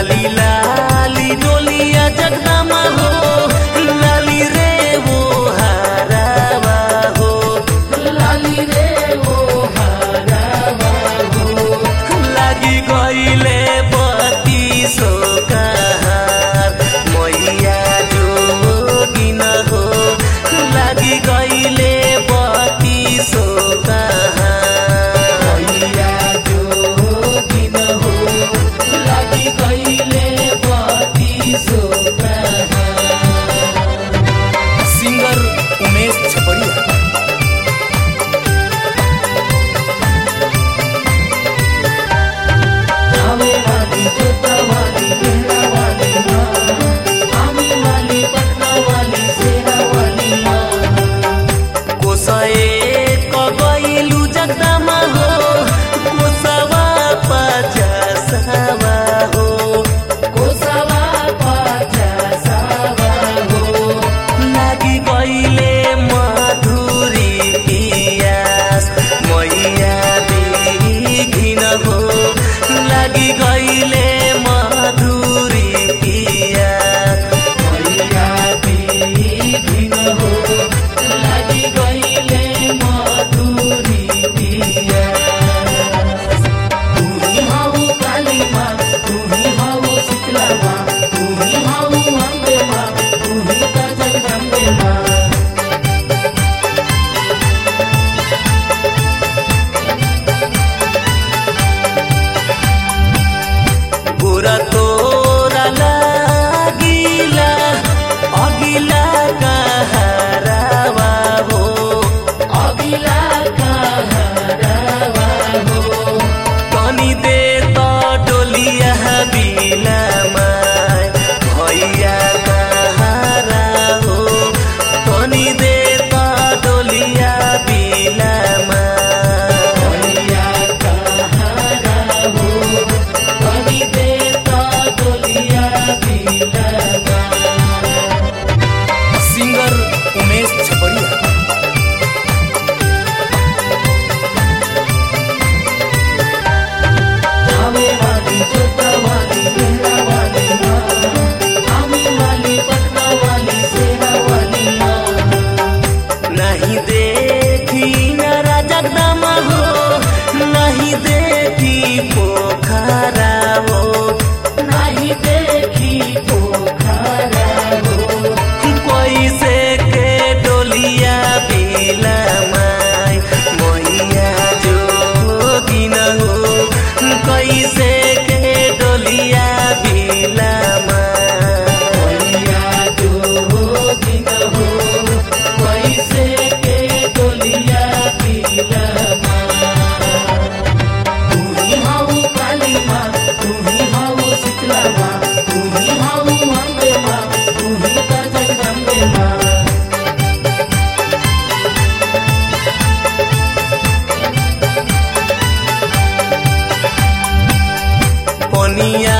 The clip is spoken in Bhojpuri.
लाली लाली डोलिया जगदमा हो, लाली रे वो हरावा हो, लाली रे वो हरावा हो। लागी गईले बत्तीसो कहार मैया जोगिन हो, लागी गईले बत्तीसो कहार मैया जोगिन हो, लागी गईले बत्तीसो कहार। सिंगर उमेश छपड़िया। आवे वाली जोता वाली मेरा वाली माँ, आमी वाली पटना वाली सेरा वाली माँ। कोसए कगइलु जगदमा हो, कोसवा पचासवा हो, कोसवा पचासवा हो। लागी गइले मधुरी पियास मैया दिघिन हो, लागी गइले मधुरी पियास मैया दिघिन हो, लागी गईले मधुरी पियास। तू ही हाउ काली माँ, तू ही हाउ शीतला माँ, तू ही हाउ अम्बे माँ, तू ही त जगदम्बे माँ। गोरा तोरा लागिला अगिला कहारावा हो, अगिला कहारावा हो। तनी दे त डोलिया बिलामा भैया कहारा हो, तनी दे त डोलिया बिलामा मैया कहारा हो, कनी देता डोलिया बिलमा। सिंगर उमेश छपड़िया। आवे वाली जोता वाली मेरा वाली माँ, आमी वाली पटना वाली सेरा वाली माँ। नहीं देखी नरा जगदमा हो, नहीं देखी पोखरा हो, नहीं देखी पोखरा हो। कैसे के डोलिया बिलमाई मैया जोगिन हो, कैसे के डोलिया बिलमाई मैया जोगिन हो, कैसे के डोलिया बिलमा। तू ही हाउ काली माँ, तू ही हाउ शीतला माँ, तू ही हाउ अम्बे माँ, तू ही त जगदम्बे माँ। पनिया